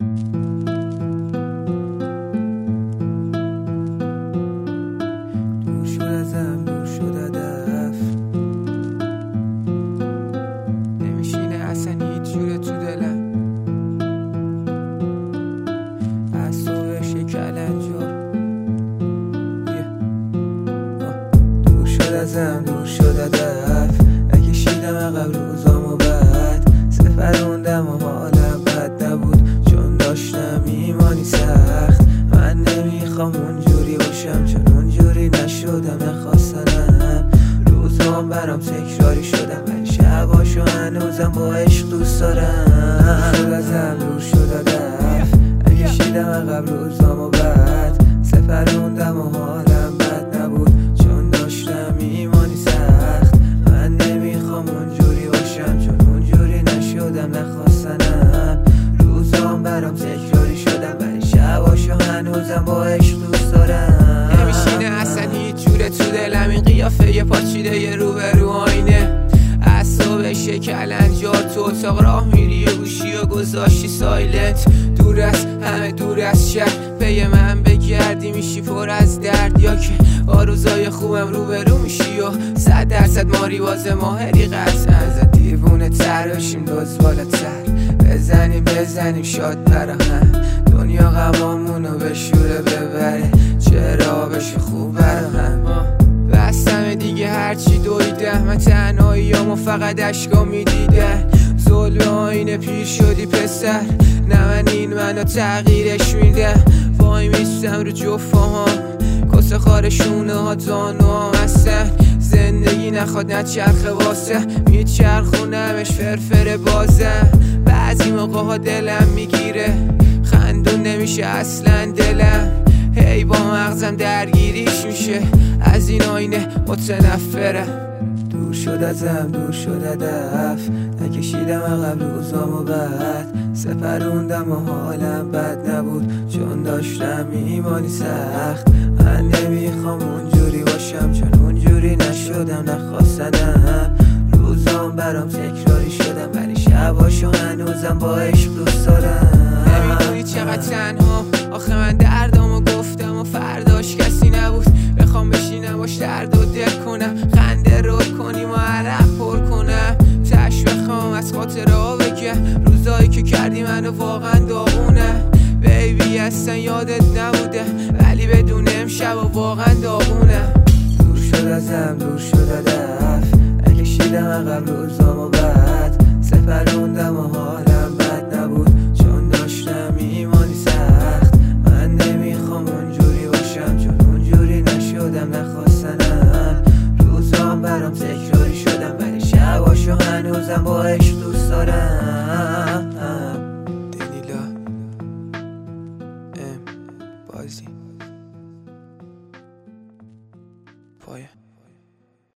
دور شد ازم، دور شد هدف، نمیشینه اصلا هیچ جوره تو دلم. از تو بشه کلنجار. دور شد ازم، دور شد هدف، نکشیدم عقب روزامو بعد سفروندم و حالم بد نبود چون داشتم ایمانی سخت. من نمیخوام اونجوری باشم چون اونجوری نشدم، نخواستنم. روزام برام تکراری شدم ولی شباشو هنوزم با عشق دوست دارم. دور شد ازم، دور شد هدف، نکشیدم عقب روزامو بعد سفروندم و حالم بد نبود چون داشتم ایمانی سخت. من نمیخوام اونجوری باشم چون اونجوری نشدم، نخواستنم. روزام برام تکراری شدم ولی شباشو هنوزم با عشق دوست دارم. نمیشینه اصلا هیچ جوره تو دلم این قیافه یه پاچیده یه روبرو آینه. اعصاب شکلنجار تو اتاق راه میری و گوشی و گذاشتی سایلنت. دور از همه، دور از شهر، پی من بگردی میشی پر از درد. یا که آرزوهای خوبم روبرو میشی و 100% ماری باز ماهری قطعا. از دیوونه تر بشیم دوز بالاتر، بزنیم شاد برا هم. دنیا غمامونو به شوره ببره، چرا بشه خوب برا هم. بستم دیگه هرچی دویده، من تنهاییامو فقط اشکا میدیدن. ظلم آینه پیر شدی پسر، نه من این منو تغییرش میدم. وای میستم رو جفاهام، کسه خار شونه ها زانوام هستن. زندگی نخواد نچرخه واسه، میچرخونمش فرفر بازم. بعضی موقع ها دلم میگیره، خندون نمیشه اصلا دلم. هی با مغزم درگیریش میشه، از این آینه متنفرم. دور شد ازم، دور شد هدف، نکشیدم عقب روزامو بعد سپروندم و حالم بد نبود چون داشتم ایمانی سخت. من نمیخوام اونجوری باشم چون اونجوری نشدم، نخواستنم. روزام برام تکراری شدم ولی شباشو هنوزم با عشق دوست دارم. نمیدونی چقدر تنها، آخه من دردامو گفتم و فرداش کسی نبود. بخوام بشینم باش درد و دل کنم، خنده رول کنیم و عرق پر کنم. تش بخوام از خاطره ها بگم، روزایی که کردی منو واقعا داغونه. بیبی اصلا یادت نبوده ولی بدون امشب و واقعا داغونه. دور شد ازم، دور شد هدف، نکشیدم عقب روزامو بعد سپروندم و حالم بد نبود چون داشتم ایمانی سخت. من نمیخوام اونجوری باشم چون اونجوری نشدم، نخواستنم. روزام برام تکراری شدم ولی شباشو هنوزم با عشق دوست دارم. دنیلا بازی پایه